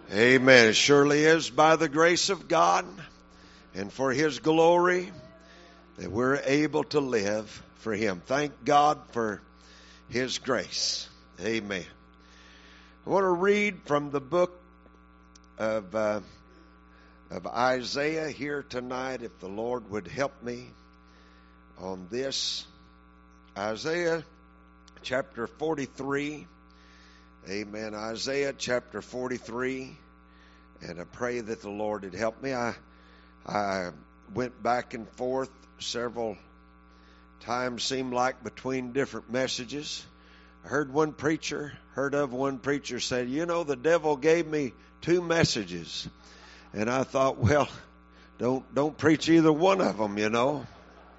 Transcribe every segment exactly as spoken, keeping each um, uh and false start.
Amen. It surely is by the grace of God and for His glory that we're able to live for Him. Thank God for His grace. Amen. I want to read from the book of, uh, of Isaiah here tonight, if the Lord would help me on this. Isaiah chapter forty-three. Amen. Isaiah chapter forty-three. And I pray that the Lord would help me. I, I went back and forth several times, seemed like, between different messages. I heard one preacher, heard of one preacher say, you know, the devil gave me two messages. And I thought, well, don't, don't preach either one of them, you know.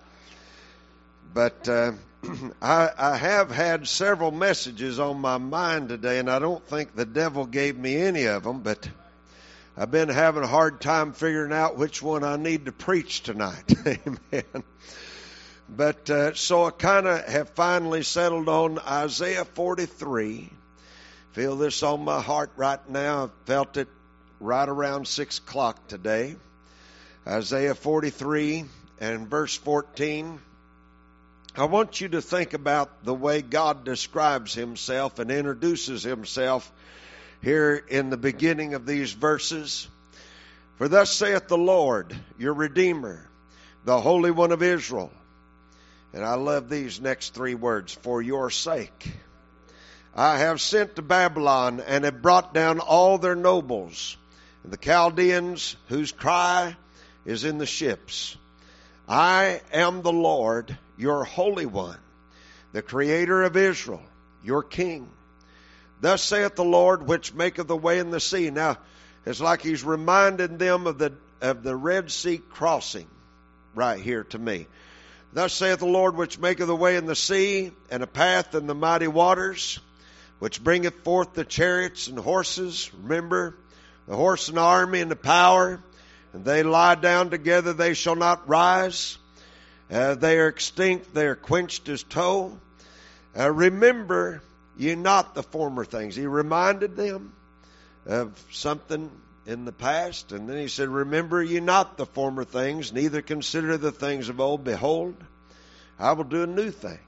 But uh, I, I have had several messages on my mind today, and I don't think the devil gave me any of them, but I've been having a hard time figuring out which one I need to preach tonight. Amen. But uh, so I kind of have finally settled on Isaiah forty-three. Feel this on my heart right now. I've felt it right around six o'clock today. Isaiah forty-three and verse fourteen. I want you to think about the way God describes Himself and introduces Himself here in the beginning of these verses. For thus saith the Lord, your Redeemer, the Holy One of Israel. And I love these next three words. For your sake, I have sent to Babylon and have brought down all their nobles, and the Chaldeans whose cry is in the ships. I am the Lord, your Holy One, the Creator of Israel, your King. Thus saith the Lord, which maketh the way in the sea. Now, it's like He's reminding them of the of the Red Sea crossing right here to me. Thus saith the Lord, which maketh the way in the sea, and a path in the mighty waters, which bringeth forth the chariots and horses. Remember, the horse and the army and the power. And they lie down together, they shall not rise. Uh, they are extinct, they are quenched as tow. Uh, remember ye not the former things. He reminded them of something in the past. And then He said, remember ye not the former things, neither consider the things of old. Behold, I will do a new thing.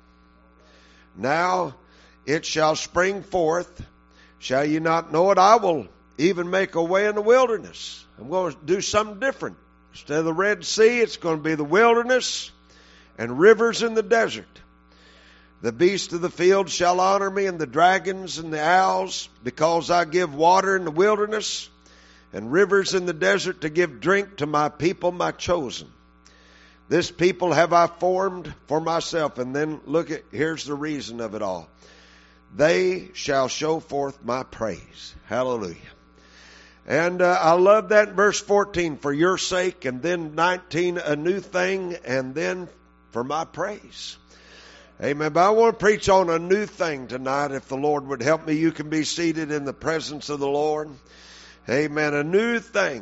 Now it shall spring forth. Shall ye not know it? I will even make a way in the wilderness. I'm going to do something different. Instead of the Red Sea, it's going to be the wilderness and rivers in the desert. The beasts of the field shall honor me, and the dragons and the owls, because I give water in the wilderness and rivers in the desert to give drink to my people, my chosen. This people have I formed for myself. And then look at, here's the reason of it all. They shall show forth my praise. Hallelujah. And uh, I love that in verse fourteen, for your sake, and then nineteen, a new thing, and then for my praise. Amen. But I want to preach on a new thing tonight. If the Lord would help me, you can be seated in the presence of the Lord. Amen. A new thing.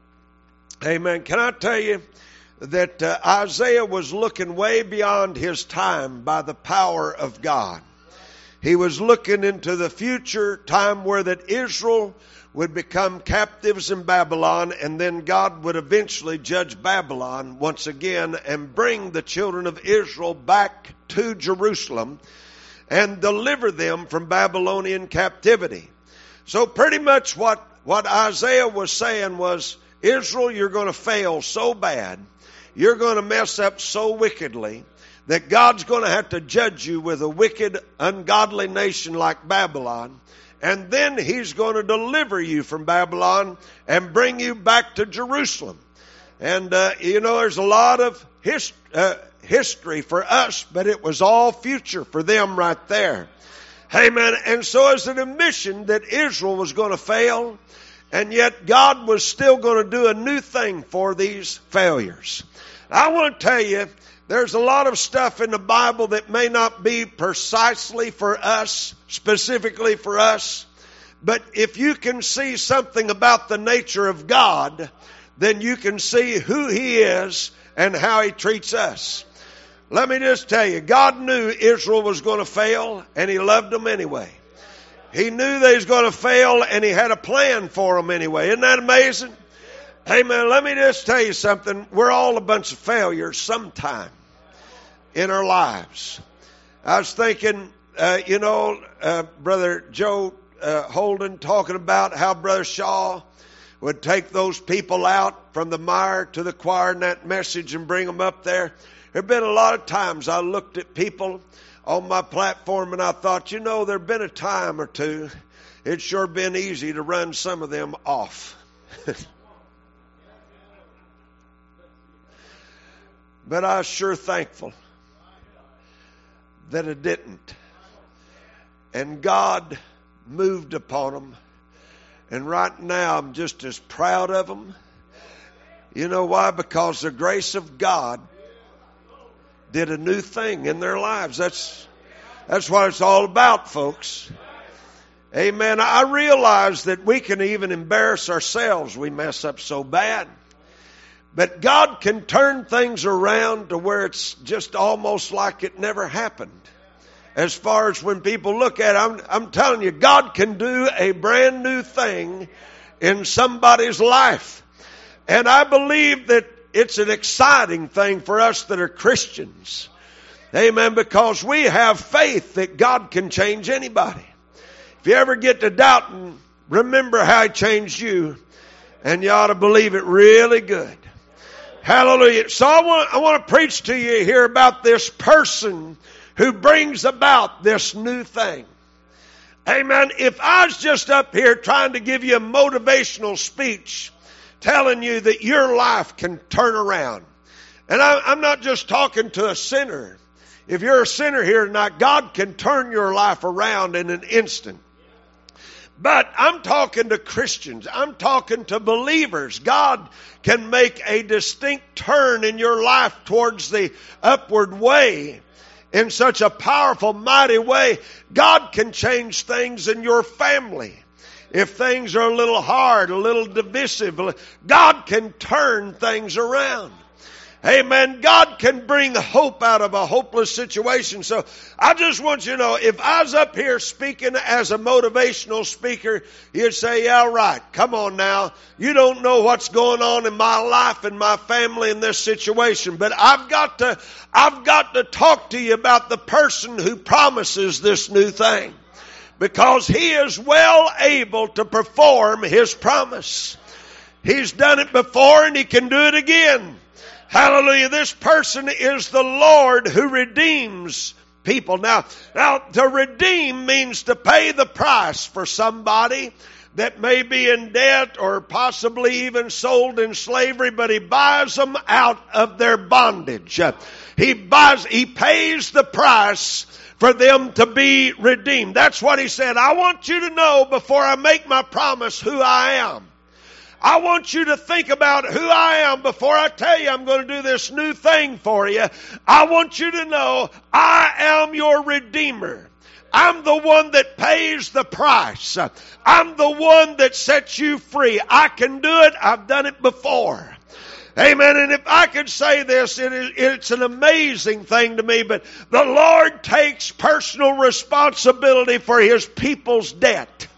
Amen. Can I tell you that uh, Isaiah was looking way beyond his time by the power of God. He was looking into the future time where that Israel would become captives in Babylon, and then God would eventually judge Babylon once again and bring the children of Israel back to Jerusalem and deliver them from Babylonian captivity. So pretty much what, what Isaiah was saying was, Israel, you're going to fail so bad, you're going to mess up so wickedly, that God's going to have to judge you with a wicked, ungodly nation like Babylon. And then He's going to deliver you from Babylon and bring you back to Jerusalem. And, uh, you know, there's a lot of his, uh, history for us, but it was all future for them right there. Amen. And so it's an admission that Israel was going to fail, and yet God was still going to do a new thing for these failures. I want to tell you, there's a lot of stuff in the Bible that may not be precisely for us, specifically for us. But if you can see something about the nature of God, then you can see who He is and how He treats us. Let me just tell you, God knew Israel was going to fail, and He loved them anyway. He knew they was going to fail, and he had a plan for them anyway. Isn't that amazing? Hey, man, let me just tell you something. We're all a bunch of failures sometime in our lives. I was thinking, uh, you know, uh, Brother Joe uh, Holden talking about how Brother Shaw would take those people out from the mire to the choir in that message and bring them up there. There have been a lot of times I looked at people on my platform and I thought, you know, there have been a time or two, it's sure been easy to run some of them off. But I was sure thankful that it didn't. And God moved upon them. And right now I'm just as proud of them. You know why? Because the grace of God did a new thing in their lives. That's that's what it's all about, folks. Amen. I realize that we can even embarrass ourselves. We mess up so bad. But God can turn things around to where it's just almost like it never happened. As far as when people look at it, I'm, I'm telling you, God can do a brand new thing in somebody's life. And I believe that it's an exciting thing for us that are Christians. Amen. Because we have faith that God can change anybody. If you ever get to doubting, remember how He changed you. And you ought to believe it really good. Hallelujah. So I want, I want to preach to you here about this person who brings about this new thing. Amen. If I was just up here trying to give you a motivational speech telling you that your life can turn around. And I, I'm not just talking to a sinner. If you're a sinner here tonight, God can turn your life around in an instant. But I'm talking to Christians. I'm talking to believers. God can make a distinct turn in your life towards the upward way in such a powerful, mighty way. God can change things in your family. If things are a little hard, a little divisive, God can turn things around. Amen. God can bring hope out of a hopeless situation. So I just want you to know, if I was up here speaking as a motivational speaker, you'd say, yeah, right. Come on now. You don't know what's going on in my life and my family in this situation. But I've got to, I've got to talk to you about the person who promises this new thing. Because He is well able to perform His promise. He's done it before and He can do it again. Hallelujah. This person is the Lord who redeems people. Now, now, to redeem means to pay the price for somebody that may be in debt or possibly even sold in slavery, but He buys them out of their bondage. He buys, He pays the price for them to be redeemed. That's what He said. I want you to know before I make my promise who I am. I want you to think about who I am before I tell you I'm going to do this new thing for you. I want you to know I am your Redeemer. I'm the one that pays the price. I'm the one that sets you free. I can do it. I've done it before. Amen. And if I could say this, it is, it's an amazing thing to me, but the Lord takes personal responsibility for His people's debt.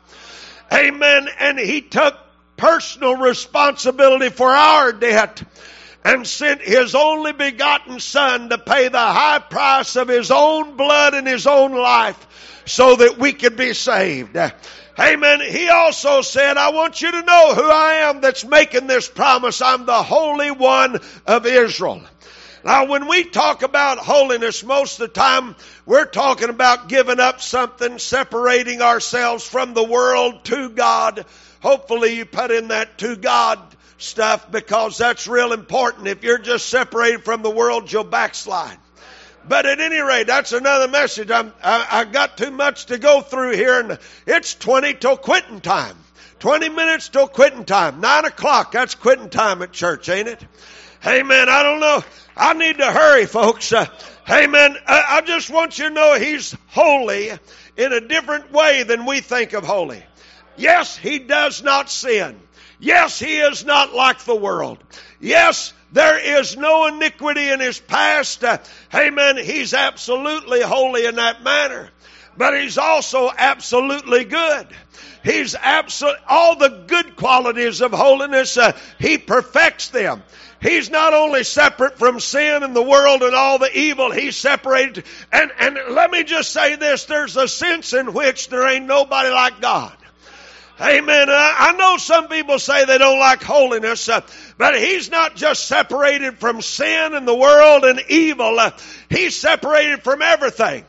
Amen. And He took personal responsibility for our debt and sent His only begotten Son to pay the high price of His own blood and His own life so that we could be saved. Amen. He also said, I want you to know who I am that's making this promise. I'm the Holy One of Israel. Now, when we talk about holiness, most of the time we're talking about giving up something, separating ourselves from the world to God. Hopefully you put in that to God stuff because that's real important. If you're just separated from the world, you'll backslide. But at any rate, that's another message. I'm, I, I got too much to go through here, and it's twenty till quitting time. twenty minutes till quitting time. nine o'clock, that's quitting time at church, ain't it? Amen. I don't know. I need to hurry, folks. Uh, amen. I, I just want you to know He's holy in a different way than we think of holy. Yes, He does not sin. Yes, He is not like the world. Yes, there is no iniquity in His past. Uh, amen. He's absolutely holy in that manner. but He's also absolutely good. He's absolute, all the good qualities of holiness, uh, He perfects them. He's not only separate from sin and the world and all the evil, He's separated. And, and let me just say this, there's a sense in which there ain't nobody like God. Amen. Uh, I know some people say they don't like holiness, uh, but He's not just separated from sin and the world and evil. Uh, he's separated from everything.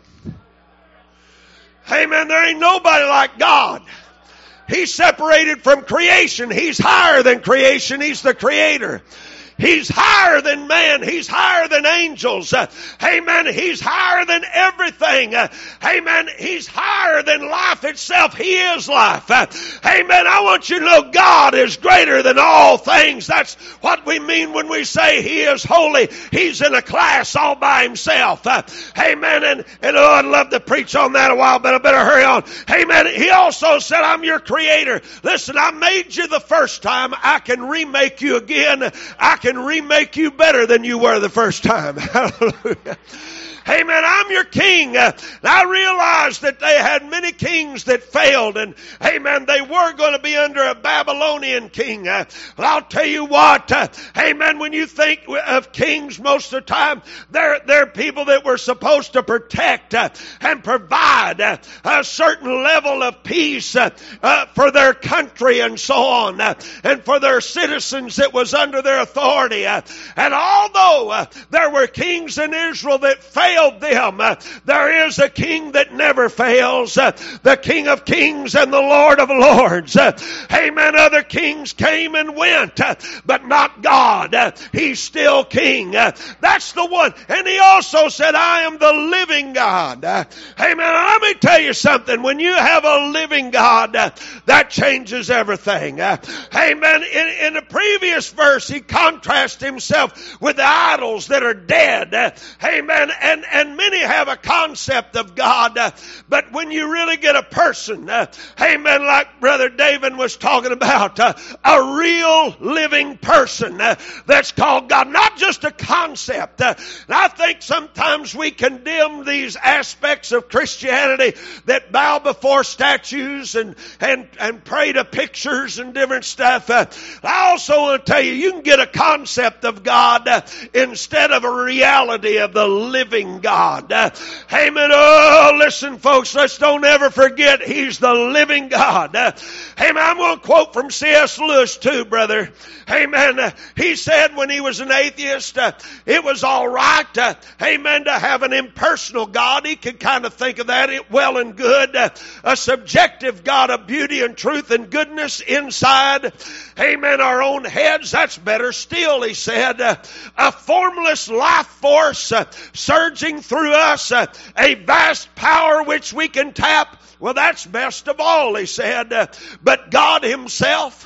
Amen. There ain't nobody like God. He's separated from creation. He's higher than creation. He's the Creator. He's higher than man. He's higher than angels. Uh, amen. He's higher than everything. Uh, amen. He's higher than life itself. He is life. Uh, amen. I want you to know God is greater than all things. That's what we mean when we say He is holy. He's in a class all by Himself. Uh, amen. And, and oh, I'd love to preach on that a while, but I better hurry on. Amen. He also said, I'm your Creator. Listen, I made you the first time. I can remake you again. I can remake you better than you were the first time. Hallelujah. Amen. I'm your king. Uh, I realized that they had many kings that failed, and amen, they were going to be under a Babylonian king. Uh, but I'll tell you what, uh, amen, when you think of kings most of the time, they're, they're people that were supposed to protect uh, and provide uh, a certain level of peace uh, uh, for their country and so on, uh, and for their citizens that was under their authority. Uh, and although uh, there were kings in Israel that failed them, uh, there is a king that never fails, uh, the King of Kings and the Lord of Lords. Uh, amen. Other kings came and went, uh, but not God. Uh, he's still king. Uh, that's the one. And He also said, I am the living God. Uh, amen. Let me tell you something. When you have a living God, uh, that changes everything. Uh, amen. In, in the previous verse, He contrasts Himself with the idols that are dead. Uh, amen. And And many have a concept of God, uh, but when you really get a person, uh, amen, like Brother David was talking about, uh, a real living person uh, that's called God, not just a concept. Uh, and I think sometimes we condemn these aspects of Christianity that bow before statues and, and, and pray to pictures and different stuff. Uh, I also want to tell you, you can get a concept of God uh, instead of a reality of the living God. Uh, amen. Oh, listen, folks, let's don't ever forget He's the living God. Uh, amen. I'm going to quote from C S Lewis too, brother. Amen. Uh, he said when he was an atheist, uh, it was all right, uh, amen, to have an impersonal God. He could kind of think of that it well and good. Uh, a subjective God of beauty and truth and goodness inside, amen, our own heads. That's better still, he said. Uh, a formless life force uh, surging through us, uh, a vast power which we can tap. Well, that's best of all, he said. Uh, but God Himself,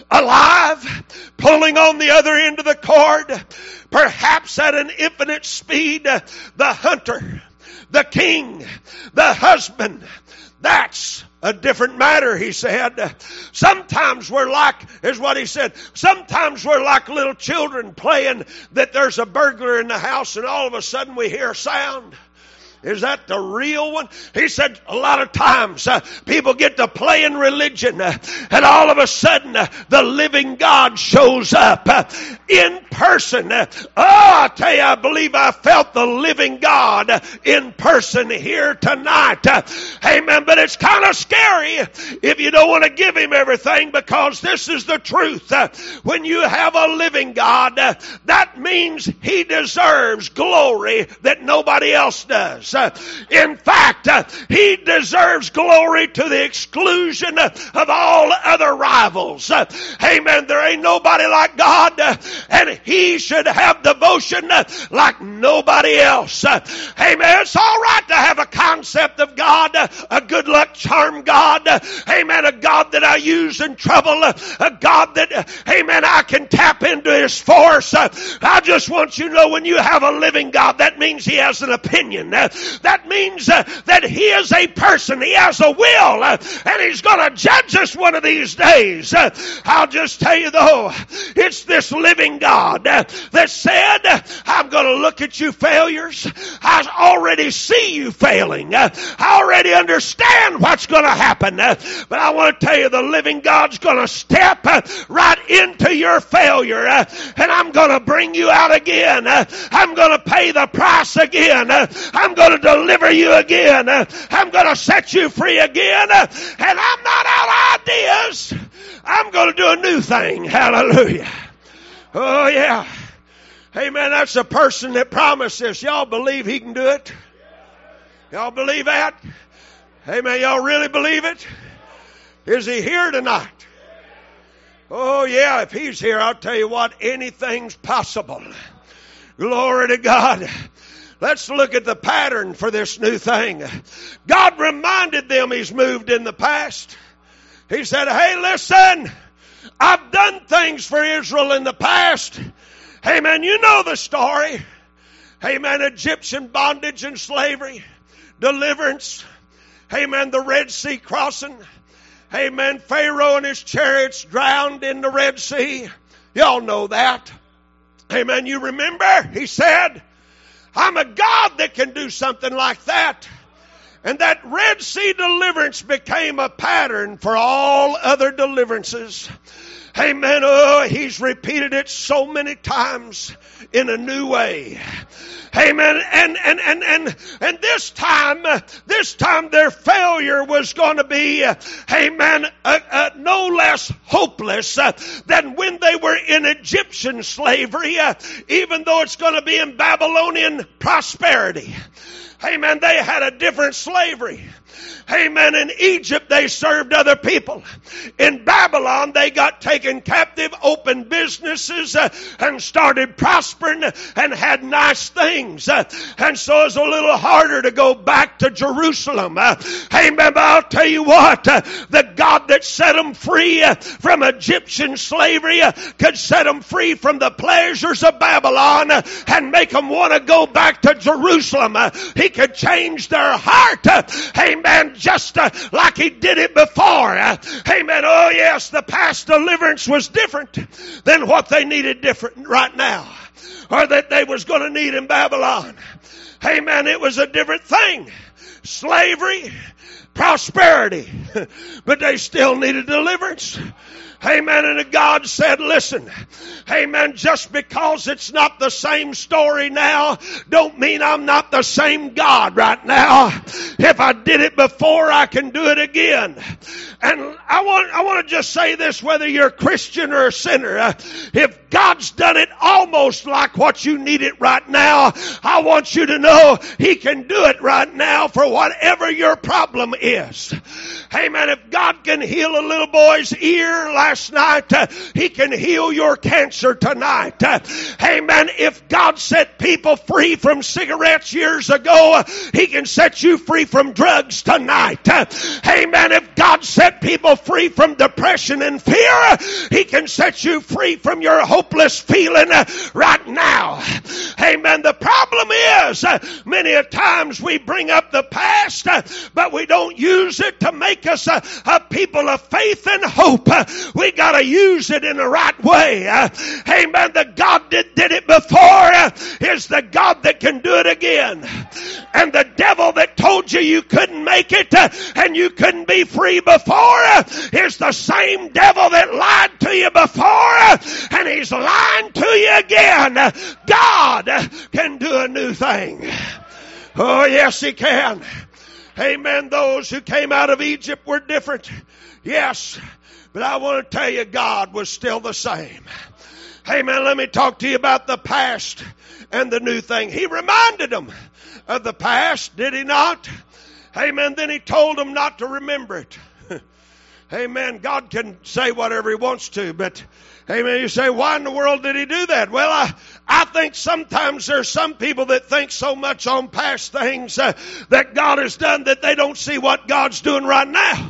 alive, pulling on the other end of the cord, perhaps at an infinite speed, uh, the hunter, the king, the husband, that's a different matter, he said. Sometimes we're like, is what he said, sometimes we're like little children playing that there's a burglar in the house and all of a sudden we hear a sound. Is that the real one? He said a lot of times uh, people get to playing religion uh, and all of a sudden uh, the living God shows up uh, in person. Uh, oh, I tell you, I believe I felt the living God uh, in person here tonight. Uh, amen. But it's kind of scary if you don't want to give Him everything, because this is the truth. Uh, when you have a living God, uh, that means He deserves glory that nobody else does. Uh, in fact, uh, He deserves glory to the exclusion uh, of all other rivals. Uh, amen. There ain't nobody like God, uh, and He should have devotion uh, like nobody else. Uh, amen. It's all right to have a concept of God, uh, a good luck charm God. Uh, amen. A God that I use in trouble. Uh, a God that, uh, amen, I can tap into His force. Uh, I just want you to know, when you have a living God, that means He has an opinion. Uh, that means uh, that He is a person. He has a will, uh, and He's going to judge us one of these days. Uh, I'll just tell you though, it's this living God uh, that said, I'm going to look at you failures. I already see you failing. Uh, I already understand what's going to happen. Uh, but I want to tell you, the living God's going to step uh, right into your failure, uh, and I'm going to bring you out again. Uh, I'm going to pay the price again. Uh, I'm going to deliver you again. Uh, I'm going to set you free again. Uh, and I'm not out of ideas. I'm going to do a new thing. Hallelujah. Oh, yeah. Amen. That's a person that promised this. Y'all believe He can do it? Y'all believe that? Amen. Y'all really believe it? Is He here tonight? Oh, yeah. If He's here, I'll tell you what, anything's possible. Glory to God. Let's look at the pattern for this new thing. God reminded them He's moved in the past. He said, hey, listen, I've done things for Israel in the past. Amen. You know the story. Amen. Egyptian bondage and slavery, deliverance. Amen. The Red Sea crossing. Amen. Pharaoh and his chariots drowned in the Red Sea. Y'all know that. Amen. You remember? He said, I'm a God that can do something like that. And that Red Sea deliverance became a pattern for all other deliverances. Amen. Oh, He's repeated it so many times in a new way. Amen. And, and, and, and, and this time, this time their failure was going to be, amen, uh, uh, no less hopeless uh, than when they were in Egyptian slavery, uh, even though it's going to be in Babylonian prosperity. Amen. They had a different slavery. Amen. In Egypt, they served other people. In Babylon, they got taken captive, opened businesses, uh, and started prospering and had nice things. Uh, and so it's a little harder to go back to Jerusalem. Uh, amen. But I'll tell you what, uh, the God that set them free uh, from Egyptian slavery uh, could set them free from the pleasures of Babylon uh, and make them want to go back to Jerusalem. Uh, he could change their heart. Uh, amen. Just uh, like He did it before. Uh, amen. Oh yes, the past deliverance was different than what they needed different right now, or that they was going to need in Babylon. Amen. It was a different thing. Slavery, prosperity, but they still needed deliverance. Amen. And God said, listen, amen, just because it's not the same story now, don't mean I'm not the same God right now. If I did it before, I can do it again. And I want, I want to just say this, whether you're a Christian or a sinner, uh, if God's done it almost like what you need it right now, I want you to know He can do it right now for whatever your problem is. Amen. If God can heal a little boy's ear last night, uh, He can heal your cancer tonight. Uh, amen. If God set people free from cigarettes years ago, uh, He can set you free from drugs tonight. Uh, amen. If God set people free from depression and fear, uh, He can set you free from your hopeless feeling uh, right now. Amen. The problem is, uh, many a times we bring up the past, uh, but we don't use it to make us a, a people of faith and hope. Uh, we got to use it in the right way. Uh, amen. The God that did it before uh, is the God that can do it again. And the devil that told you you couldn't make it uh, and you couldn't be free before uh, is the same devil that lied to you before uh, and he's lying to you again. Uh, God uh, can do a new thing. Oh, yes, He can. Amen. Those who came out of Egypt were different. Yes. But I want to tell you, God was still the same. Amen. Let me talk to you about the past and the new thing. He reminded them of the past, did He not? Amen. Then He told them not to remember it. Amen. God can say whatever He wants to, but amen. You say, why in the world did He do that? Well, I, I think sometimes there's some people that think so much on past things uh, that God has done that they don't see what God's doing right now.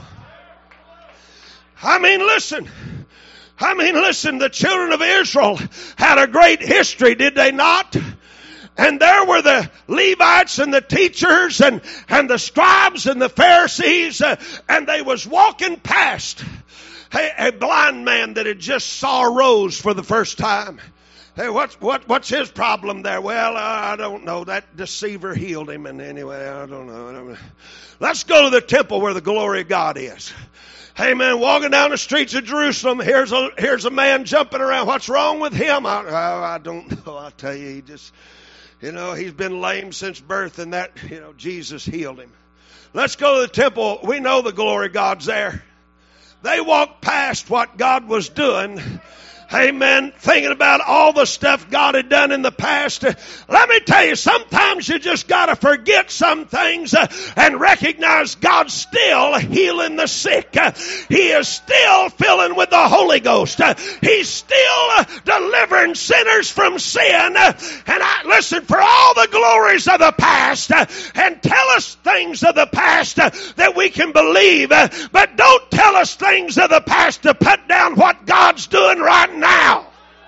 I mean, listen. I mean, listen, the children of Israel had a great history, did they not? And there were the Levites and the teachers and, and the scribes and the Pharisees, uh, and they was walking past a, a blind man that had just saw a rose for the first time. Hey, what's what what's his problem there? Well, uh, I don't know. That deceiver healed him, and anyway, I don't know. I don't know. Let's go to the temple where the glory of God is. Hey, man, walking down the streets of Jerusalem, here's a here's a man jumping around. What's wrong with him? I, I, I don't know. I'll tell you, he just, you know, he's been lame since birth, and that, you know, Jesus healed him. Let's go to the temple. We know the glory of God's there. They walked past what God was doing. Amen. Thinking about all the stuff God had done in the past. Let me tell you, sometimes you just got to forget some things uh, and recognize God's still healing the sick. Uh, he is still filling with the Holy Ghost. Uh, he's still uh, delivering sinners from sin. Uh, and I listen, for all the glories of the past, uh, and tell us things of the past uh, that we can believe. Uh, but don't tell us things of the past to put down what God's doing right now. Now,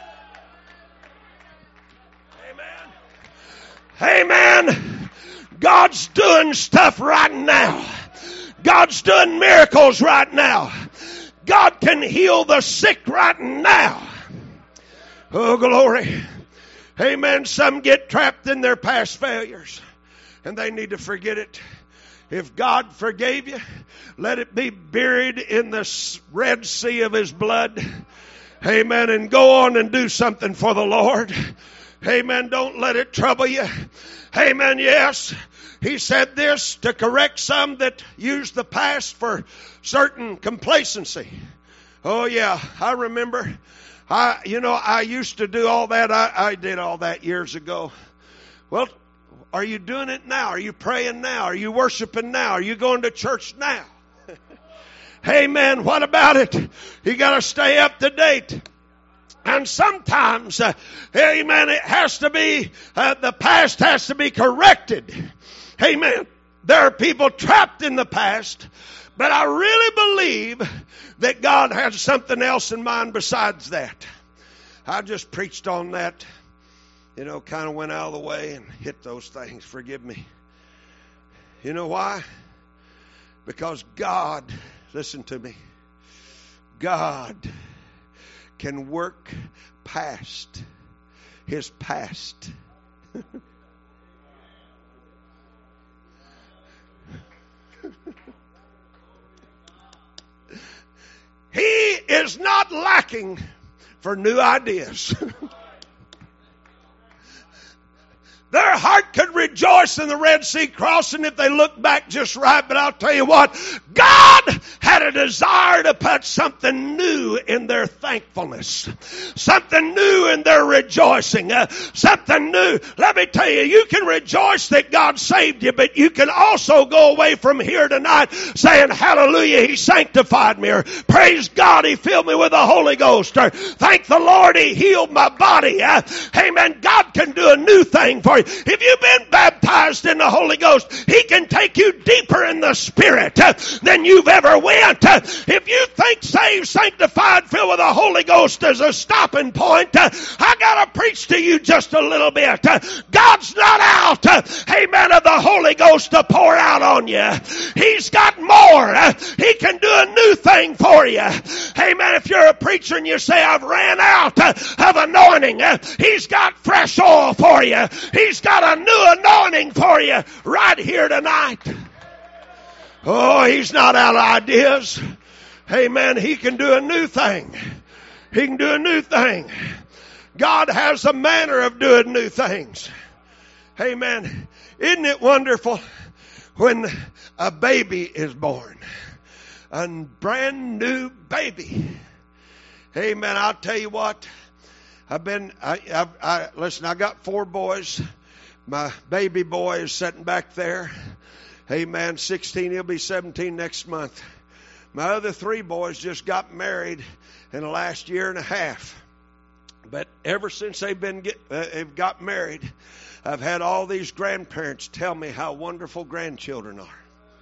amen. Amen. God's doing stuff right now. God's doing miracles right now. God can heal the sick right now. Oh, glory. Amen. Some get trapped in their past failures, and they need to forget it. If God forgave you, let it be buried in the Red Sea of His blood. Amen. And go on and do something for the Lord. Amen. Don't let it trouble you. Amen. Yes. He said this to correct some that use the past for certain complacency. Oh yeah. I remember. I, you know, I used to do all that. I, I did all that years ago. Well, are you doing it now? Are you praying now? Are you worshiping now? Are you going to church now? Amen. What about it? You got to stay up to date. And sometimes, uh, amen, it has to be, uh, the past has to be corrected. Amen. There are people trapped in the past, but I really believe that God has something else in mind besides that. I just preached on that, you know, kind of went out of the way and hit those things. Forgive me. You know why? Because God, listen to me, God can work past His past. He is not lacking for new ideas. Their heart could rejoice in the Red Sea crossing if they looked back just right. But I'll tell you what, God had a desire to put something new in their thankfulness. Something new in their rejoicing. Uh, something new. Let me tell you, you can rejoice that God saved you, but you can also go away from here tonight saying, hallelujah, He sanctified me. Or praise God, He filled me with the Holy Ghost. Or thank the Lord, He healed my body. Uh, amen. God can do a new thing for you. If you've been baptized in the Holy Ghost, He can take you deeper in the Spirit uh, than you've ever went. Uh, if you think saved, sanctified, filled with the Holy Ghost is a stopping point, uh, I gotta preach to you just a little bit. Uh, God's not out, uh, amen, of the Holy Ghost to pour out on you. He's got more. Uh, he can do a new thing for you. Amen. If you're a preacher and you say, I've ran out uh, of anointing, uh, He's got fresh oil for you. He's got a new anointing for you right here tonight. Oh, He's not out of ideas. Amen. He can do a new thing. He can do a new thing. God has a manner of doing new things. Amen. Isn't it wonderful when a baby is born? A brand new baby. Amen. I'll tell you what. I've been, I, I, I, listen, I got four boys. My baby boy is sitting back there. Amen. sixteen, he'll be seventeen next month. My other three boys just got married in the last year and a half. But ever since they've been get, uh, they've got married, I've had all these grandparents tell me how wonderful grandchildren are.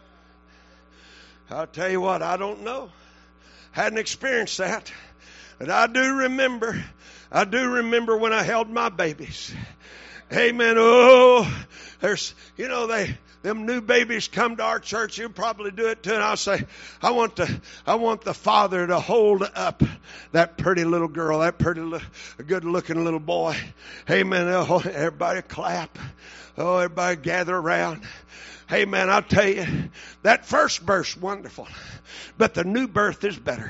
I'll tell you what, I don't know. Hadn't experienced that. But I do remember, I do remember when I held my babies. Amen. Oh, there's, you know, they, them new babies come to our church. You'll probably do it too. And I'll say, I want to, I want the father to hold up that pretty little girl, that pretty, good looking little boy. Amen. Oh, everybody clap. Oh, everybody gather around. Hey man, I'll tell you, that first birth's wonderful, but the new birth is better.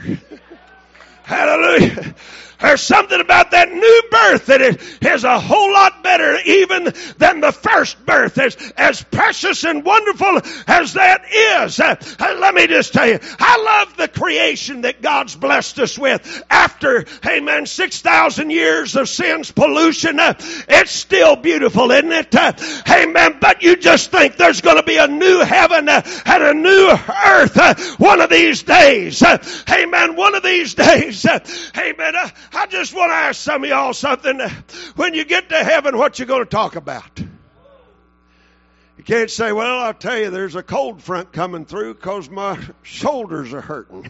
Hallelujah. There's something about that new birth that is a whole lot better even than the first birth. As, as precious and wonderful as that is. Uh, let me just tell you, I love the creation that God's blessed us with. After, amen, six thousand years of sin's pollution, uh, it's still beautiful, isn't it? Uh, amen. But you just think there's going to be a new heaven uh, and a new earth uh, one of these days. Uh, amen. One of these days. Uh, amen. Uh, I just want to ask some of y'all something. When you get to heaven, what you going to talk about? You can't say, well, I'll tell you, there's a cold front coming through because my shoulders are hurting.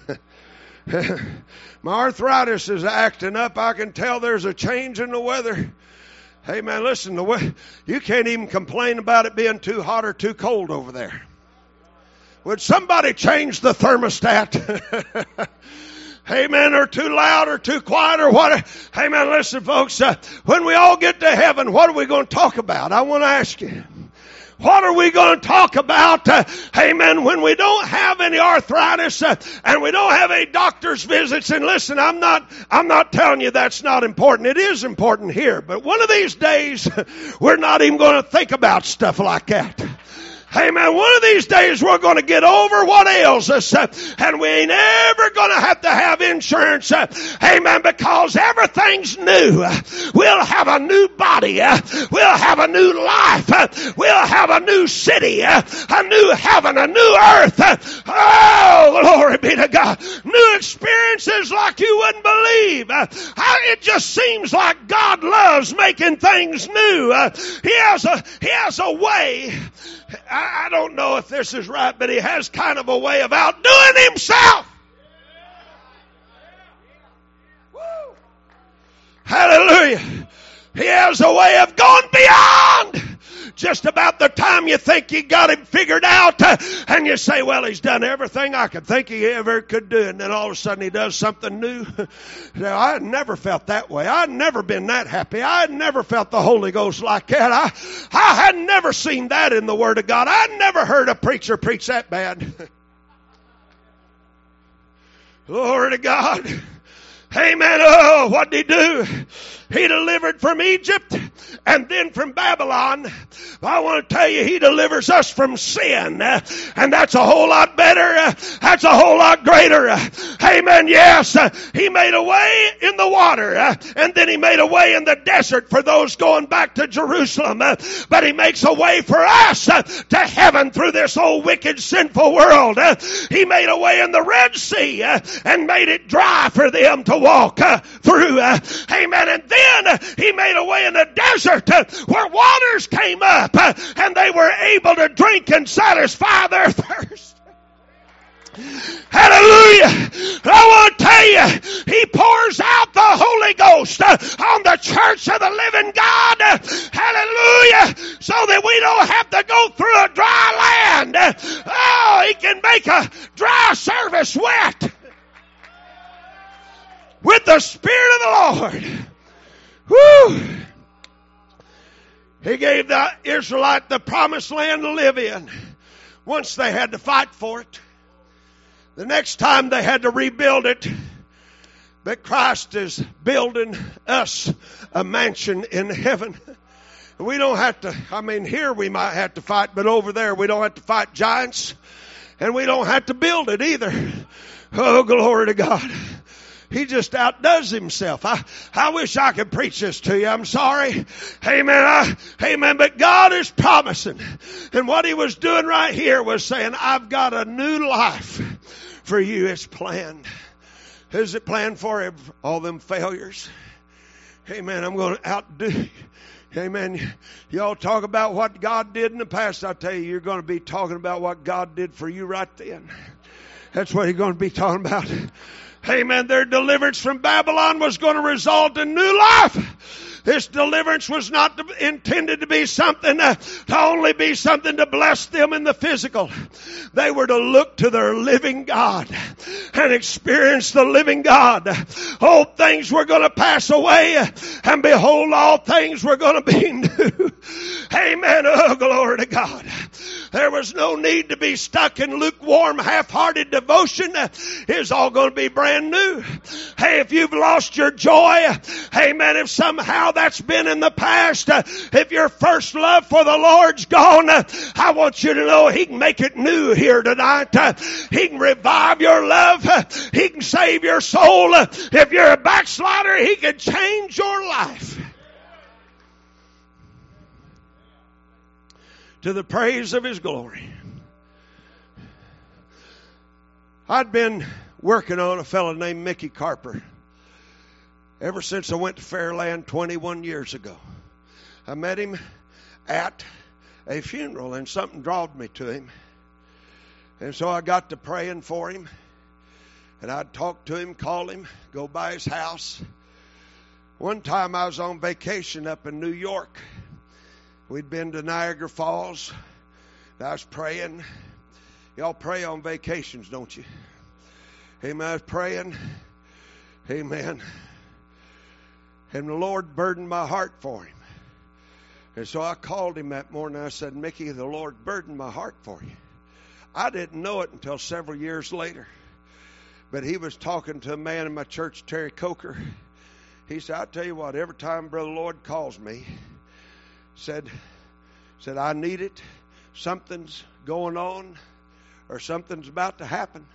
My arthritis is acting up. I can tell there's a change in the weather. Hey, man, listen, the way, you can't even complain about it being too hot or too cold over there. Would somebody change the thermostat? Amen, or too loud or too quiet or what? Amen, listen folks, uh, when we all get to heaven, what are we going to talk about? I want to ask you. What are we going to talk about, uh, amen, when we don't have any arthritis uh, and we don't have any doctor's visits? And listen, I'm not, I'm not telling you that's not important. It is important here. But one of these days, we're not even going to think about stuff like that. Amen. One of these days we're going to get over what ails us, uh, and we ain't ever going to have to have insurance. Uh, amen. Because everything's new. Uh, we'll have a new body. Uh, we'll have a new life. Uh, we'll have a new city, uh, a new heaven, a new earth. Uh, oh, glory be to God. New experiences like you wouldn't believe. Uh, I, it just seems like God loves making things new. Uh, he has a, he has a way. I don't know if this is right, but he has kind of a way of outdoing himself. Woo. Hallelujah. He has a way of going beyond just about the time you think you got him figured out, uh, and you say, well, he's done everything I could think he ever could do, and then all of a sudden he does something new. Now, I had never felt that way. I had never been that happy. I had never felt the Holy Ghost like that. I, I had never seen that in the Word of God. I had never heard a preacher preach that bad. Glory to God. Amen. Oh, what did he do? He delivered from Egypt and then from Babylon. I want to tell you, he delivers us from sin. And that's a whole lot better. That's a whole lot greater. Amen. Yes, he made a way in the water. And then he made a way in the desert for those going back to Jerusalem. But he makes a way for us to heaven through this old wicked sinful world. He made a way in the Red Sea and made it dry for them to walk through. Amen. And then he made a way in the desert where waters came up and they were able to drink and satisfy their thirst. Hallelujah. I want to tell you, he pours out the Holy Ghost on the church of the living God. Hallelujah. So that we don't have to go through a dry land. Oh, he can make a dry service wet with the Spirit of the Lord. Woo! He gave the Israelite the promised land to live in. Once they had to fight for it. The next time they had to rebuild it. But Christ is building us a mansion in heaven. We don't have to, I mean, here we might have to fight, but over there we don't have to fight giants. And we don't have to build it either. Oh, glory to God. He just outdoes himself. I, I wish I could preach this to you. I'm sorry. Amen. I, amen. But God is promising. And what he was doing right here was saying, I've got a new life for you. It's planned. Is it planned for all them failures? Amen. I'm going to outdo you. Amen. Y'all talk about what God did in the past. I tell you, you're going to be talking about what God did for you right then. That's what you're going to be talking about. Amen. Their deliverance from Babylon was going to result in new life. This deliverance was not intended to be something uh, to only be something to bless them in the physical. They were to look to their living God and experience the living God. Old things were going to pass away, and behold, all things were going to be new. Amen. Oh, glory to God. There was no need to be stuck in lukewarm, half-hearted devotion. It's all going to be brand new. Hey, if you've lost your joy, amen, if somehow that's been in the past, if your first love for the Lord's gone, I want you to know He can make it new here tonight. He can revive your love. He can save your soul. If you're a backslider, He can change your life. To the praise of His glory. I'd been working on a fellow named Mickey Carper ever since I went to Fairland twenty-one years ago. I met him at a funeral, and something drawed me to him. And so I got to praying for him. And I'd talk to him, call him, go by his house. One time I was on vacation up in New York. We'd been to Niagara Falls. I was praying. Y'all pray on vacations, don't you? Amen. I was praying. Amen. And the Lord burdened my heart for him. And so I called him that morning. I said, Mickey, the Lord burdened my heart for you. I didn't know it until several years later. But he was talking to a man in my church, Terry Coker. He said, I'll tell you what, every time Brother Lloyd calls me, said, said, I need it. Something's going on or something's about to happen.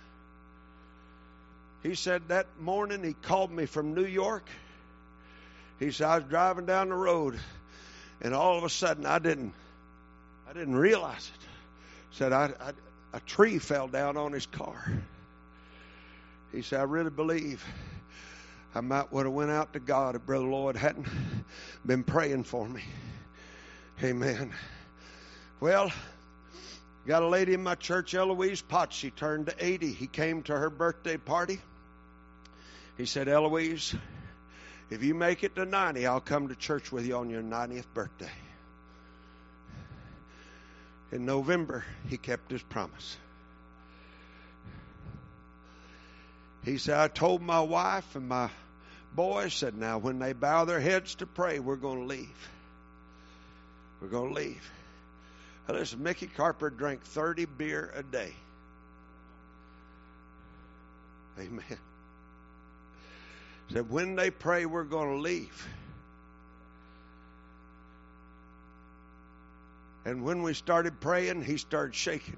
He said that morning he called me from New York. He said, I was driving down the road and all of a sudden I didn't, I didn't realize it. Said, I, I, a tree fell down on his car. He said, I really believe I might would have went out to God if Brother Lloyd hadn't been praying for me. Amen. Well, got a lady in my church, Eloise Potts. She turned to eighty. He came to her birthday party. He said, Eloise, if you make it to ninety, I'll come to church with you on your ninetieth birthday. In November, he kept his promise. He said, I told my wife and my boys, said, now when they bow their heads to pray, we're going to leave. We're going to leave. Now, listen, Mickey Carper drank thirty beer a day. Amen. Said, when they pray, we're going to leave. And when we started praying, he started shaking.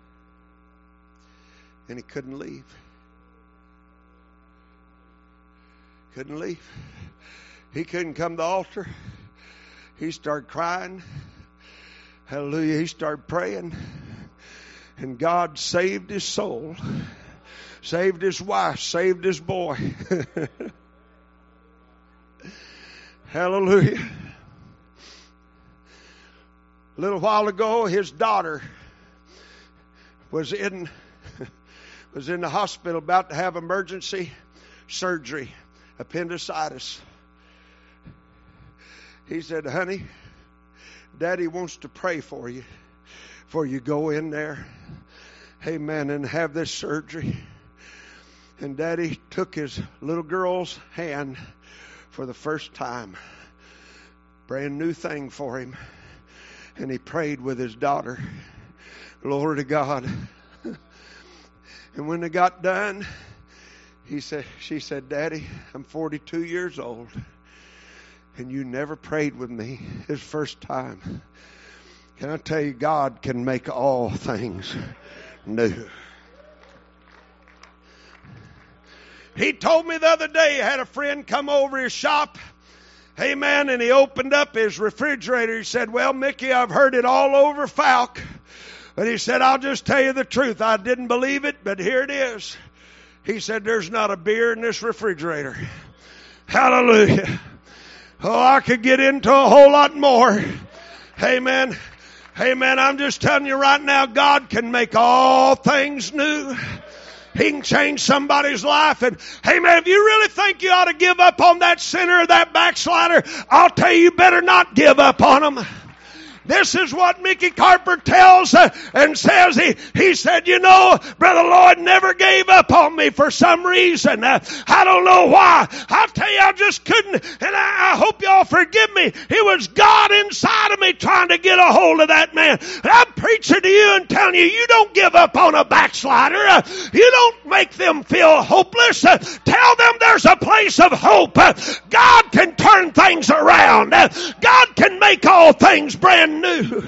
And he couldn't leave. Couldn't leave. He couldn't come to the altar. He started crying. Hallelujah. He started praying. And God saved his soul. Saved his wife. Saved his boy. Hallelujah. A little while ago, his daughter was in was in the hospital about to have emergency surgery, appendicitis. He said, honey, Daddy wants to pray for you before you go in there, amen, and have this surgery. And Daddy took his little girl's hand for the first time. Brand new thing for him. And he prayed with his daughter. Glory to God. And when they got done, he said, she said, Daddy, I'm forty-two years old. And you never prayed with me. His first time. Can I tell you, God can make all things new. He told me the other day, he had a friend come over his shop. Amen. And he opened up his refrigerator. He said, well, Mickey, I've heard it all over Falk. But he said, I'll just tell you the truth. I didn't believe it, but here it is. He said, there's not a beer in this refrigerator. Hallelujah. Oh, I could get into a whole lot more. Amen. Amen. I'm just telling you right now, God can make all things new. He can change somebody's life. And hey man, if you really think you ought to give up on that sinner or that backslider, I'll tell you, you better not give up on them. This is what Mickey Carper tells uh, and says. He, he said, you know, Brother Lloyd never gave up on me for some reason. Uh, I don't know why. I'll tell you, I just couldn't. And I, I hope y'all forgive me. It was God inside of me trying to get a hold of that man. And I'm preaching to you and telling you, you don't give up on a backslider. Uh, you don't make them feel hopeless. Uh, tell them there's a place of hope. Uh, God can turn things around. Uh, God can make all things brand new.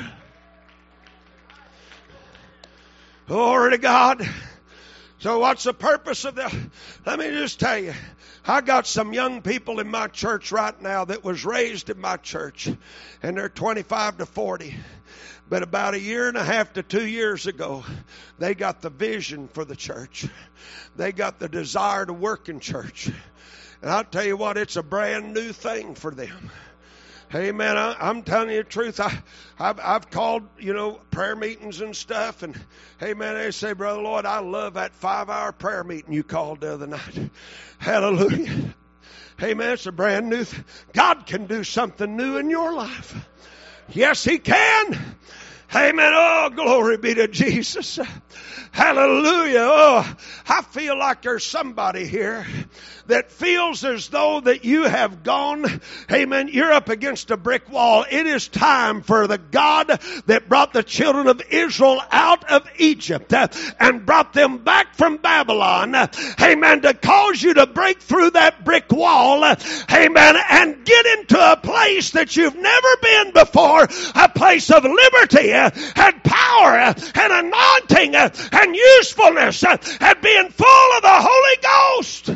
Glory to God. So what's the purpose of that? Let me just tell you, I got some young people in my church right now that was raised in my church, and they're twenty-five to forty. But about a year and a half to two years ago, they got the vision for the church. They got the desire to work in church. And I'll tell you what, it's a brand new thing for them. Hey man, I, I'm telling you the truth. I, I've, I've called, you know, prayer meetings and stuff, and hey man, they say, Brother Lloyd, I love that five-hour prayer meeting you called the other night. Hallelujah. Hey man, it's a brand new. Th- God can do something new in your life. Yes, He can. Amen. Oh, glory be to Jesus. Hallelujah. Oh, I feel like there's somebody here that feels as though that you have gone, amen, you're up against a brick wall. It is time for the God that brought the children of Israel out of Egypt and brought them back from Babylon, amen, to cause you to break through that brick wall, amen, and get into a place that you've never been before, a place of liberty and power and anointing and usefulness and being full of the Holy Ghost.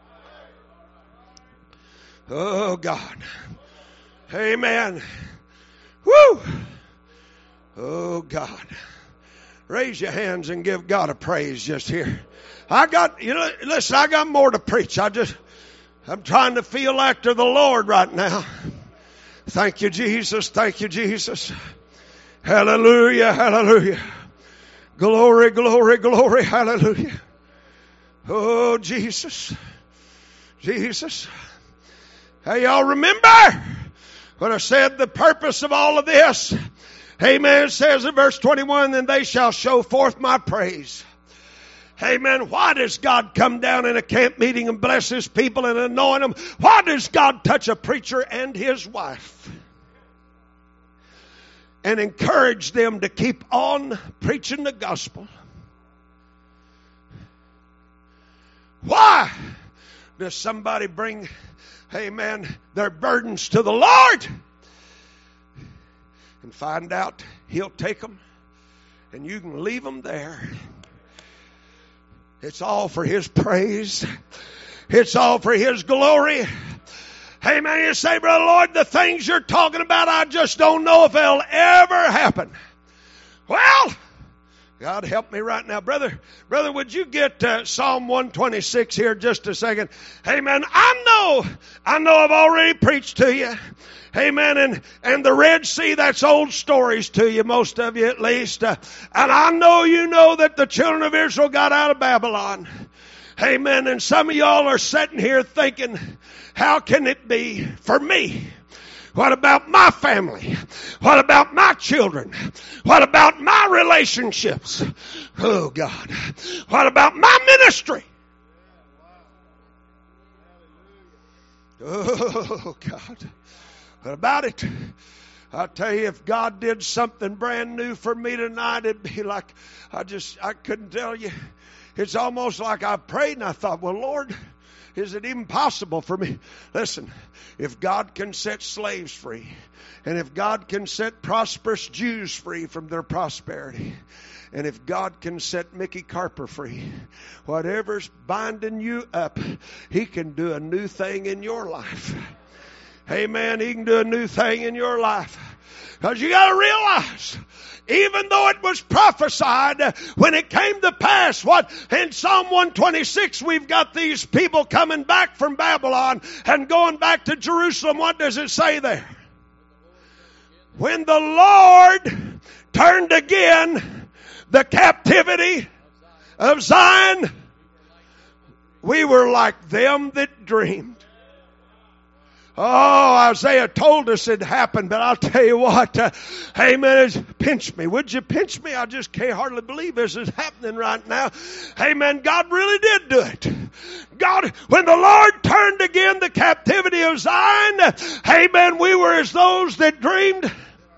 Oh, God. Amen. Woo. Oh, God. Raise your hands and give God a praise just here. I got, you know, listen, I got more to preach. I just, I'm trying to feel after the Lord right now. Thank you, Jesus. Thank you, Jesus. Hallelujah. Hallelujah. Glory, glory, glory. Hallelujah. Oh, Jesus. Jesus. Hey, y'all remember when I said the purpose of all of this? Amen. It says in verse twenty-one, then they shall show forth my praise. Amen. Why does God come down in a camp meeting and bless His people and anoint them? Why does God touch a preacher and his wife and encourage them to keep on preaching the gospel? Why does somebody bring, amen, their burdens to the Lord and find out He'll take them and you can leave them there? It's all for His praise. It's all for His glory. Amen. You say, Brother Lloyd, the things you're talking about, I just don't know if they'll ever happen. Well, God help me right now. Brother, brother, would you get uh, Psalm one twenty-six here just a second? Amen. I know, I know I've already preached to you. Amen. And, and the Red Sea, that's old stories to you, most of you at least. Uh, and I know you know that the children of Israel got out of Babylon. Amen. And some of y'all are sitting here thinking, how can it be for me? What about my family? What about my children? What about my relationships? Oh, God. What about my ministry? Oh, God. What about it? I tell you, if God did something brand new for me tonight, it'd be like, I just, I couldn't tell you. It's almost like I prayed and I thought, well, Lord, is it even possible for me? Listen, if God can set slaves free, and if God can set prosperous Jews free from their prosperity, and if God can set Mickey Carper free, whatever's binding you up, He can do a new thing in your life. Amen. He can do a new thing in your life. Because you got to realize, even though it was prophesied, when it came to pass, what in Psalm one twenty-six, we've got these people coming back from Babylon and going back to Jerusalem. What does it say there? When the Lord turned again the captivity of Zion. we were like them that dreamed. Oh, Isaiah told us it happened, but I'll tell you what, uh, amen, pinch me. Would you pinch me? I just can't hardly believe this is happening right now. Amen, God really did do it. God, when the Lord turned again the captivity of Zion, amen, we were as those that dreamed.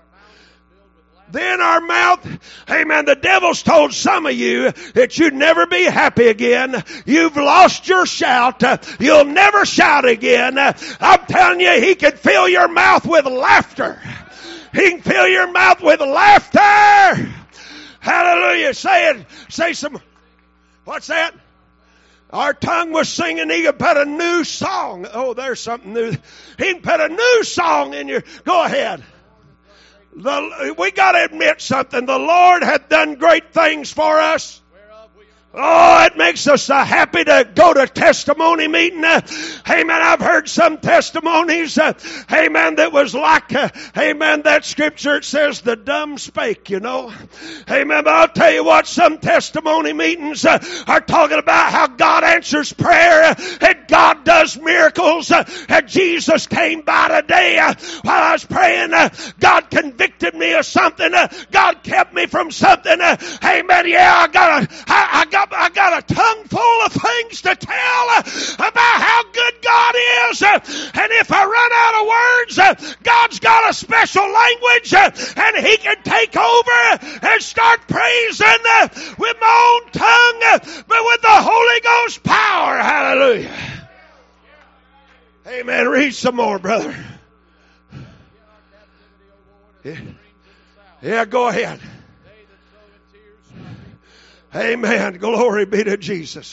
Then our mouth, amen, the devil's told some of you that you'd never be happy again. You've lost your shout. You'll never shout again. I'm telling you, he can fill your mouth with laughter. He can fill your mouth with laughter. Hallelujah. Say it. Say some. What's that? Our tongue was singing. He can put a new song. Oh, there's something new. He can put a new song in your. Go ahead. The, we got to admit something. The Lord hath done great things for us. Oh, it makes us uh, happy to go to testimony meeting. Uh, amen. I've heard some testimonies. Uh, amen. That was like, uh, amen, that scripture, it says the dumb spake, you know. Amen. But I'll tell you what, some testimony meetings uh, are talking about how God answers prayer uh, and God does miracles. Uh, and Jesus came by today uh, while I was praying. Uh, God convicted me of something. Uh, God kept me from something. Uh, amen. Yeah, I got a, I, I got I got a tongue full of things to tell about how good God is. And if I run out of words, God's got a special language and He can take over and start praising with my own tongue, but with the Holy Ghost power. Hallelujah. Amen. Read some more, brother. Yeah, yeah, go ahead. Amen. Glory be to Jesus.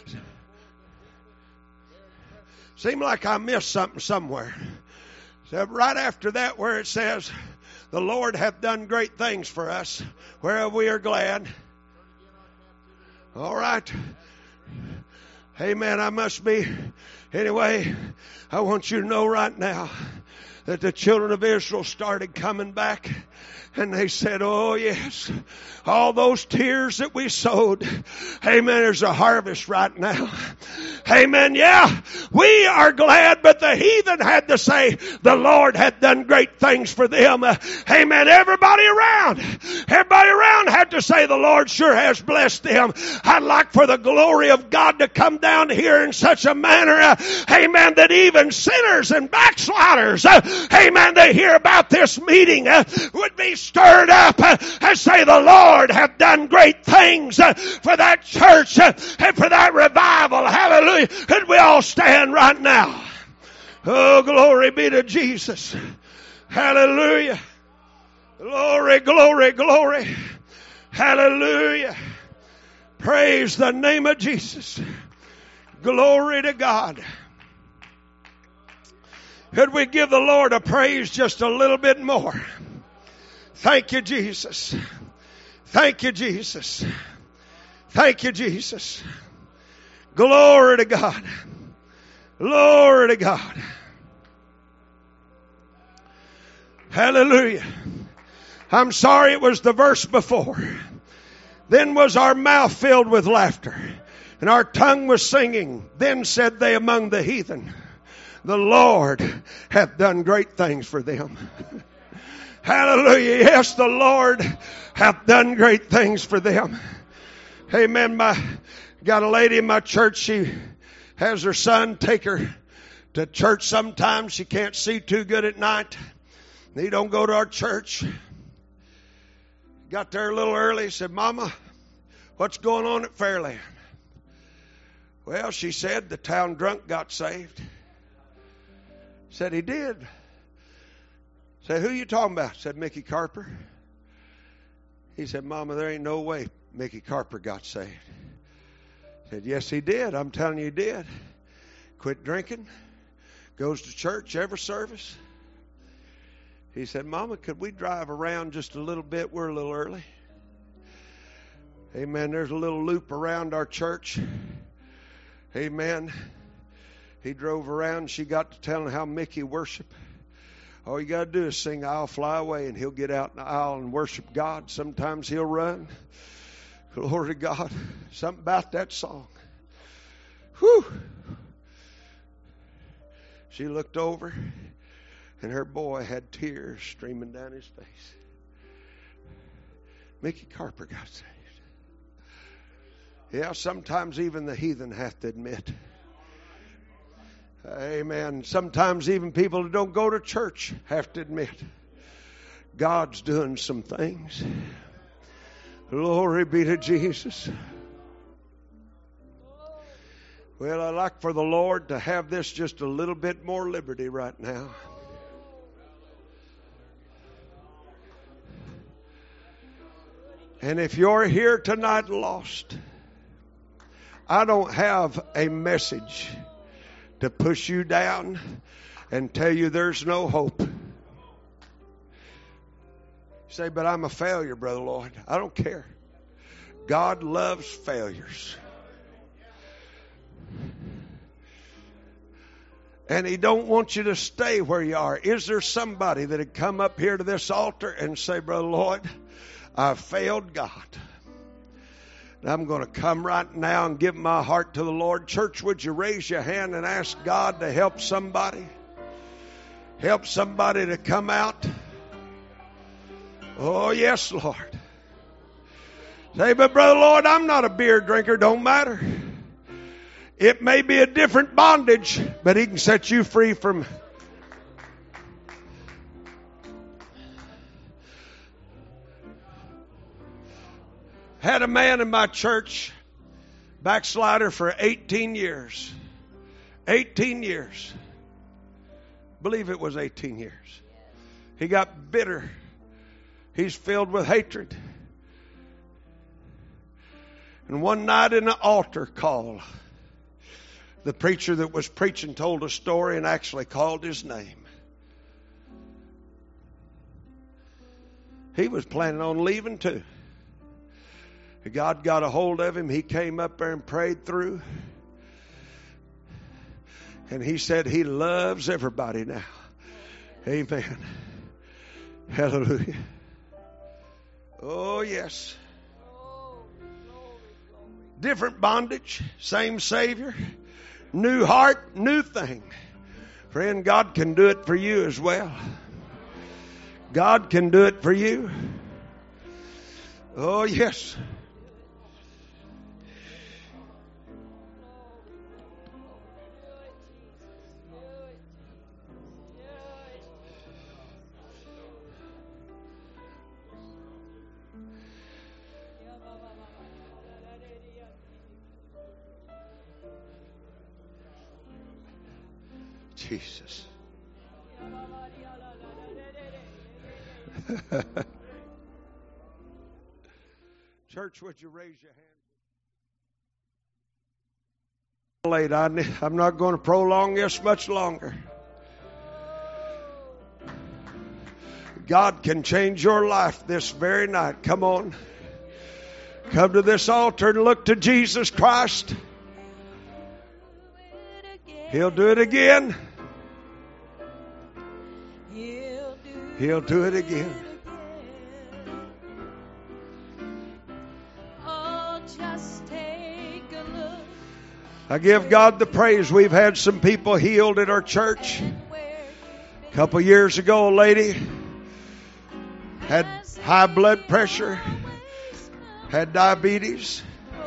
Seemed like I missed something somewhere. So right after that where it says, the Lord hath done great things for us, whereof we are glad. All right. Amen. I must be. Anyway, I want you to know right now that the children of Israel started coming back. And they said, oh yes, all those tears that we sowed. Amen. There's a harvest right now. Amen. Yeah, we are glad, but the heathen had to say, the Lord had done great things for them. Uh, amen. Everybody around, everybody around had to say, the Lord sure has blessed them. I'd like for the glory of God to come down here in such a manner, uh, amen, that even sinners and backsliders, uh, amen, they hear about this meeting, uh, would be stirred up uh, and say, the Lord hath done great things uh, for that church uh, and for that revival. Hallelujah. And we all stand right now. Oh, glory be to Jesus. Hallelujah. Glory, glory, glory. Hallelujah. Praise the name of Jesus. Glory to God. Could we give the Lord a praise just a little bit more? Thank you, Jesus. Thank you, Jesus. Thank you, Jesus. Glory to God. Glory to God. Hallelujah. I'm sorry it was the verse before. Then was our mouth filled with laughter, and our tongue was singing. Then said they among the heathen, the Lord hath done great things for them. Hallelujah. Yes, the Lord hath done great things for them. Amen. My got a lady in my church. She has her son take her to church sometimes. She can't see too good at night. He don't go to our church. Got there a little early. Said, Mama, what's going on at Fairland? Well, she said the town drunk got saved. Said he did. Said, who you talking about? Said, Mickey Carper. He said, Mama, there ain't no way Mickey Carper got saved. Said, yes, he did. I'm telling you, he did. Quit drinking. Goes to church every service. He said, Mama, could we drive around just a little bit? We're a little early. Amen. There's a little loop around our church. Amen. He drove around. She got to telling how Mickey worshiped. All you got to do is sing I'll Fly Away, and he'll get out in the aisle and worship God. Sometimes he'll run. Glory to God. Something about that song. Whew. She looked over, and her boy had tears streaming down his face. Mickey Carper got saved. Yeah, sometimes even the heathen have to admit. Amen. Sometimes even people who don't go to church have to admit God's doing some things. Glory be to Jesus. Well, I'd like for the Lord to have this just a little bit more liberty right now. And if you're here tonight lost, I don't have a message to push you down and tell you there's no hope. You say, but I'm a failure, Brother Lloyd. I don't care. God loves failures. And He don't want you to stay where you are. Is there somebody that had come up here to this altar and say, Brother Lloyd, I failed God. And I'm going to come right now and give my heart to the Lord. Church, would you raise your hand and ask God to help somebody? Help somebody to come out. Oh, yes, Lord. Say, but Brother Lloyd, I'm not a beer drinker. Don't matter. It may be a different bondage, but He can set you free from. Had a man in my church, backslider for eighteen years. eighteen years. I believe it was eighteen years. He got bitter. He's filled with hatred. And one night in the altar call, the preacher that was preaching told a story and actually called his name. He was planning on leaving too. God got a hold of him. He came up there and prayed through. And he said he loves everybody now. Amen. Hallelujah. Oh, yes. Different bondage, same Savior, new heart, new thing. Friend, God can do it for you as well. God can do it for you. Oh, yes. Jesus. Church, would you raise your hand? Late, I'm not going to prolong this much longer. God can change your life this very night. Come on. Come to this altar and look to Jesus Christ. He'll do it again. He'll do it again. Oh, just take a look. I give God the praise. We've had some people healed at our church. A couple years ago, a lady had high blood pressure, had diabetes.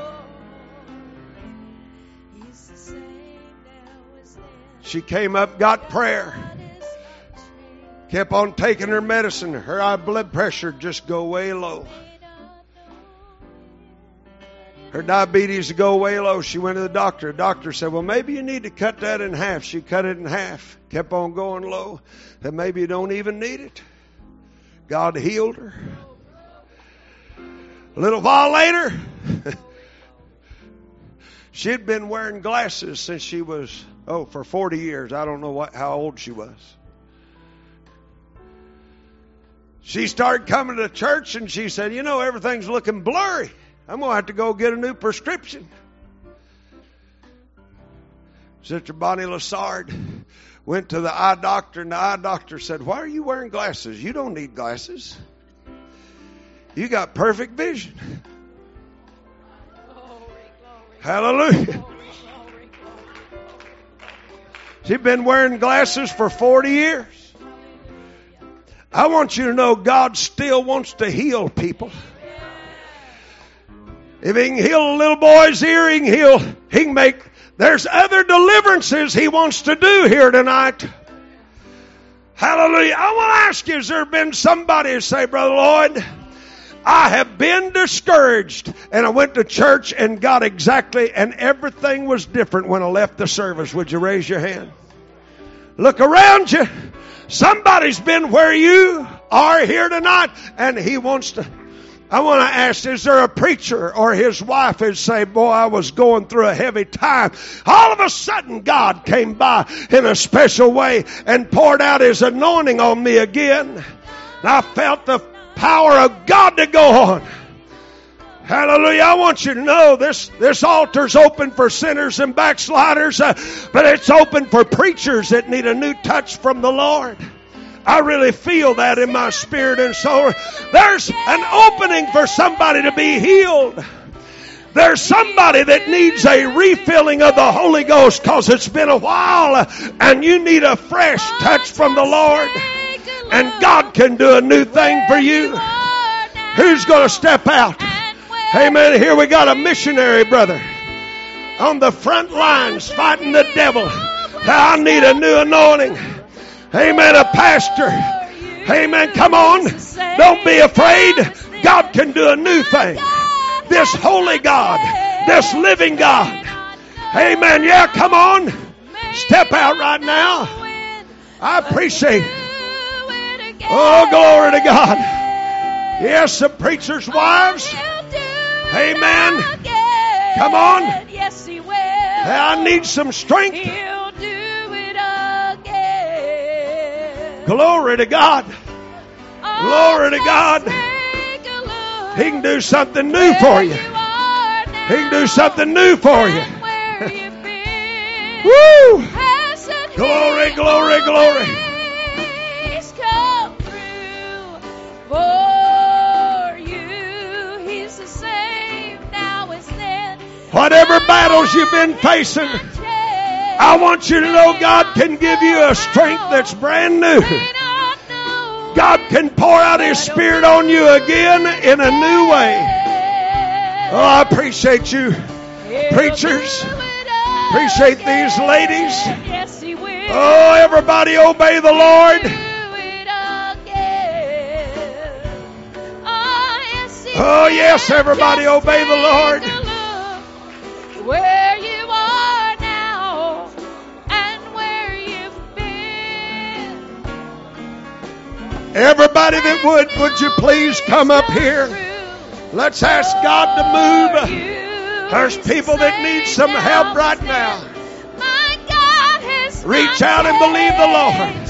She came up, got prayer, kept on taking her medicine. Her high blood pressure just go way low. Her diabetes would go way low. She went to the doctor. The doctor said, well, maybe you need to cut that in half. She cut it in half, kept on going low. Then maybe you don't even need it. God healed her. A little while later, she'd been wearing glasses since she was, oh, for forty years. I don't know what, how old she was. She started coming to church and she said, you know, everything's looking blurry. I'm going to have to go get a new prescription. Sister Bonnie Lassard went to the eye doctor, and the eye doctor said, why are you wearing glasses? You don't need glasses. You got perfect vision. Glory, glory, Hallelujah. glory, glory, glory. She's been wearing glasses for forty years. I want you to know God still wants to heal people. If He can heal a little boy's ear, He can heal, He can make, there's other deliverances He wants to do here tonight. Hallelujah. I want to ask you, has there been somebody who say, Brother Lloyd, I have been discouraged, and I went to church and got exactly, and everything was different when I left the service. Would you raise your hand? Look around you. Somebody's been where you are here tonight, and he wants to. I want to ask, is there a preacher or his wife who'd say, boy, I was going through a heavy time. All of a sudden, God came by in a special way and poured out His anointing on me again. And I felt the power of God to go on. Hallelujah. I want you to know this, this altar's open for sinners and backsliders, uh, but it's open for preachers that need a new touch from the Lord. I really feel that in my spirit and soul. There's an opening for somebody to be healed. There's somebody that needs a refilling of the Holy Ghost because it's been a while and you need a fresh touch from the Lord. And God can do a new thing for you. Who's going to step out? Amen. Here we got a missionary brother on the front lines fighting the devil. I need a new anointing. Amen. A pastor. Amen. Come on. Don't be afraid. God can do a new thing. This holy God. This living God. Amen. Yeah, come on. Step out right now. I appreciate it. Oh, glory to God. Yes, the preacher's wives. Amen. Come on. Yes, He will. I need some strength. He'll do it again. Glory to God. Glory to God. Take a look He can do something new for you. where you are now He can do something new for you. and where you've been. Woo! Hasn't Glory, He glory, glory. always come through for you? He's the same now as then. Whatever battles you've been facing, I want you to know God can give you a strength that's brand new. God can pour out His Spirit on you again in a new way. Oh, I appreciate you, preachers. Appreciate these ladies. Yes, He will. Oh, everybody obey the Lord. Do it again. Oh, yes, He Oh, will. yes, everybody Just obey the Lord. take a look where you are now and where you've been. Everybody that would, would you please come up here? Let's ask God to move. There's people that need some help right now. Reach out and believe the Lord.